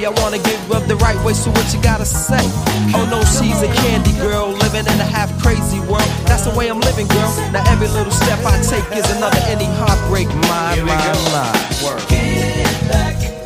I wanna give up the right way, so what you gotta say? Oh no, she's a candy girl, living in a half crazy world. That's the way I'm living, girl. Now every little step I take is another any heartbreak. My. Get it back.